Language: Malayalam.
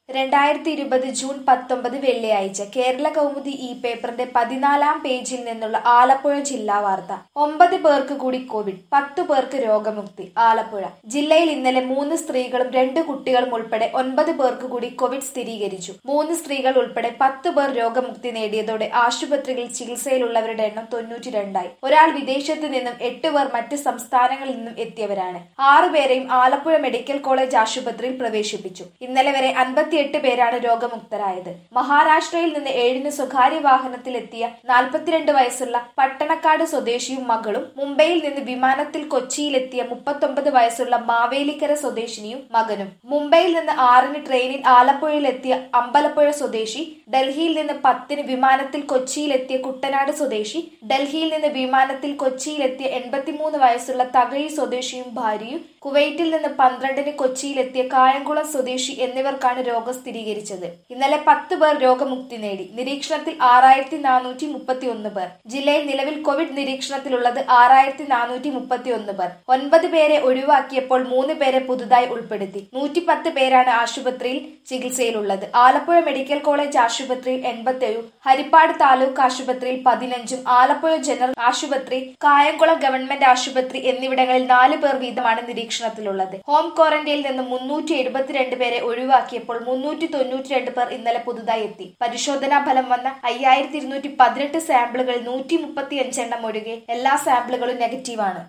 2020 ജൂൺ 19 വെള്ളിയാഴ്ച കേരള കൗമുദി ഈ പേപ്പറിന്റെ 14-ാം പേജിൽ നിന്നുള്ള ആലപ്പുഴ ജില്ലാ വാർത്ത. 9 പേർക്ക് കൂടി കോവിഡ്, 10 പേർക്ക് രോഗമുക്തി. ആലപ്പുഴ ജില്ലയിൽ ഇന്നലെ 3 സ്ത്രീകളും 2 കുട്ടികളും ഉൾപ്പെടെ 9 പേർക്ക് കൂടി കോവിഡ് സ്ഥിരീകരിച്ചു. 3 സ്ത്രീകൾ ഉൾപ്പെടെ 10 പേർ രോഗമുക്തി നേടിയതോടെ ആശുപത്രികളിൽ ചികിത്സയിലുള്ളവരുടെ എണ്ണം 92ആയി. ഒരാൾ വിദേശത്ത് നിന്നും 8 പേർ മറ്റ് സംസ്ഥാനങ്ങളിൽ നിന്നും എത്തിയവരാണ്. 6 പേരെയും ആലപ്പുഴ മെഡിക്കൽ കോളേജ് ആശുപത്രിയിൽ പ്രവേശിപ്പിച്ചു. ഇന്നലെ വരെ 58 പേരാണ് രോഗമുക്തരായത്. മഹാരാഷ്ട്രയിൽ നിന്ന് 7 സ്വകാര്യ വാഹനത്തിലെത്തിയ 42 വയസ്സുള്ള പട്ടണക്കാട് സ്വദേശിയും മകളും, മുംബൈയിൽ നിന്ന് വിമാനത്തിൽ കൊച്ചിയിലെത്തിയ 39 വയസ്സുള്ള മാവേലിക്കര സ്വദേശിനിയും മകനും, മുംബൈയിൽ നിന്ന് 6 ട്രെയിനിൽ ആലപ്പുഴയിലെത്തിയ അമ്പലപ്പുഴ സ്വദേശി, ഡൽഹിയിൽ നിന്ന് 10 വിമാനത്തിൽ കൊച്ചിയിലെത്തിയ കുട്ടനാട് സ്വദേശി, ഡൽഹിയിൽ നിന്ന് വിമാനത്തിൽ കൊച്ചിയിലെത്തിയ 83 വയസ്സുള്ള തകഴി സ്വദേശിയും ഭാര്യയും, കുവൈറ്റിൽ നിന്ന് 12 കൊച്ചിയിലെത്തിയ കായംകുളം സ്വദേശി എന്നിവർക്കാണ് രോഗം സ്ഥിരീകരിച്ചത്. ഇന്നലെ 10 പേർ രോഗമുക്തി നേടി. നിരീക്ഷണത്തിൽ 6431 പേർ. ജില്ലയിൽ നിലവിൽ കോവിഡ് നിരീക്ഷണത്തിലുള്ളത് 6431 പേർ. 9 പേരെ ഒഴിവാക്കിയപ്പോൾ 3 പേരെ പുതുതായി ഉൾപ്പെടുത്തി. 110 പേരാണ് ആശുപത്രിയിൽ ചികിത്സയിലുള്ളത്. ആലപ്പുഴ മെഡിക്കൽ കോളേജ് ആശുപത്രിയിൽ 87, ഹരിപ്പാട് താലൂക്ക് ആശുപത്രിയിൽ 15, ആലപ്പുഴ ജനറൽ ആശുപത്രി, കായംകുളം ഗവൺമെന്റ് ആശുപത്രി എന്നിവിടങ്ങളിൽ 4 പേർ വീതമാണ് നിരീക്ഷണത്തിലുള്ളത്. ഹോം ക്വാറന്റൈനിൽ നിന്ന് 372 പേരെ ഒഴിവാക്കിയപ്പോൾ 392 പേർ ഇന്നലെ പുതുതായി എത്തി. പരിശോധനാ ഫലം വന്ന 5218 സാമ്പിളുകളിൽ 135 എണ്ണം ഒഴികെ എല്ലാ സാമ്പിളുകളും നെഗറ്റീവാണ്.